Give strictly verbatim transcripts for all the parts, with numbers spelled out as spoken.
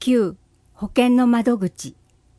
きゅう、保険の窓口。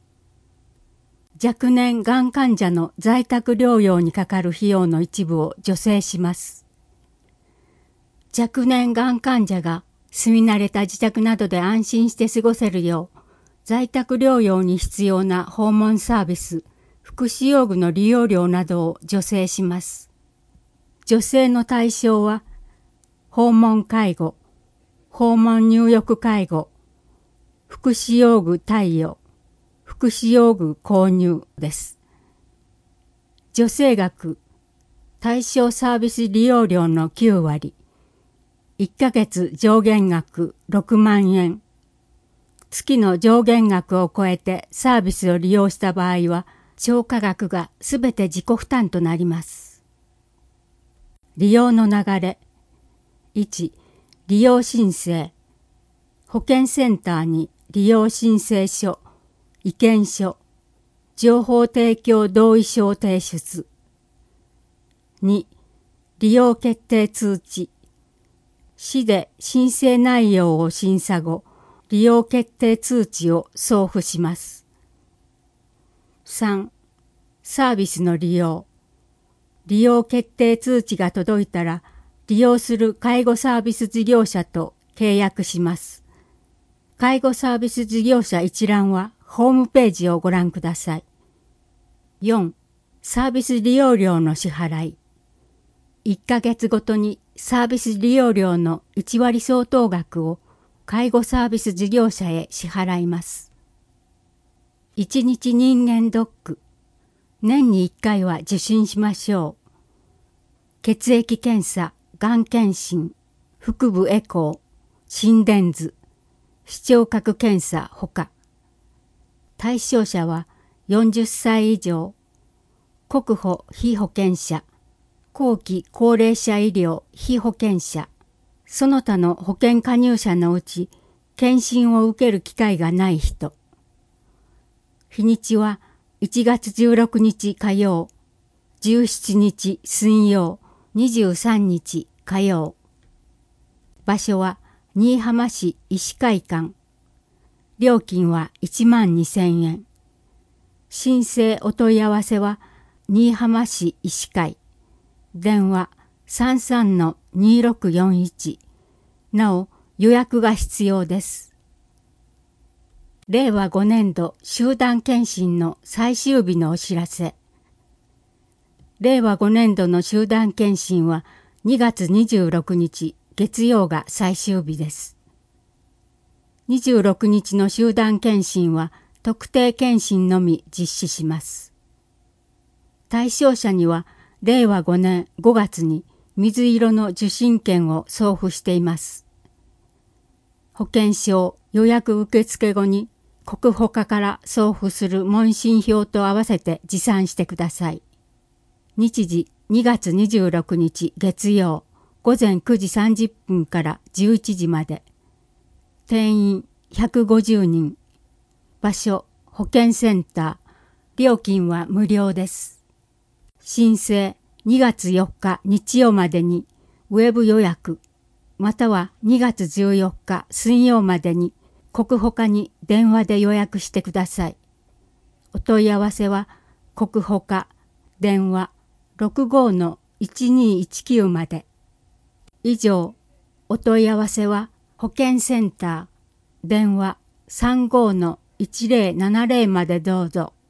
若年がん患者の在宅療養にかかる費用の一部を助成します。若年がん患者が住み慣れた自宅などで安心して過ごせるよう、在宅療養に必要な訪問サービス、福祉用具の利用料などを助成します。助成の対象は、訪問介護、訪問入浴介護、福祉用具貸与、福祉用具購入です。助成額、対象サービス利用料のきゅうわり、いっかげつ上限額ろくまんえん、月の上限額を超えてサービスを利用した場合は、超過額がすべて自己負担となります。利用の流れ。いち、利用申請。保健センターに利用申請書、意見書、情報提供同意書を提出。に、利用決定通知。市で申請内容を審査後、利用決定通知を送付します。さん、サービスの利用。利用決定通知が届いたら、利用する介護サービス事業者と契約します。介護サービス事業者一覧はホームページをご覧ください。よん、サービス利用料の支払い。いっかげつごとにサービス利用料のいちわり相当額を介護サービス事業者へ支払います。いちにち人間ドック。年にいっかいは受診しましょう。血液検査、がん検診、腹部エコー、心電図、視聴覚検査ほか。対象者はよんじゅっさい以上、国保被保険者、後期高齢者医療被保険者、その他の保険加入者のうち検診を受ける機会がない人。日にちはいちがつじゅうろくにち火曜、じゅうしちにち水曜、にじゅうさんにち火曜。場所は新居浜市医師会館。料金はいちまんにせんえん。申請お問い合わせは新居浜市医師会。電話 さんさんのにろくよんいち。なお予約が必要です。れいわごねんど集団検診の最終日のお知らせ。れいわごねんどの集団検診はにがつにじゅうろくにち月曜が最終日です。にじゅうろくにちの集団検診は特定検診のみ実施します。対象者にはれいわごねんごがつに水色の受診券を送付しています。保険証予約受付後に国保課から送付する問診票と合わせて持参してください。日時にがつにじゅうろくにち月曜ごぜんくじさんじゅっぷんからじゅういちじまで。定員ひゃくごじゅうにん。場所保健センター。料金は無料です。申請にがつよっか日曜までにウェブ予約、またはにがつじゅうよっか水曜までに国保課に電話で予約してください。お問い合わせは国保課電話 ろくごのいちにいちきゅう まで。以上、お問い合わせは保健センター電話 さんごのいちぜろななぜろ までどうぞ。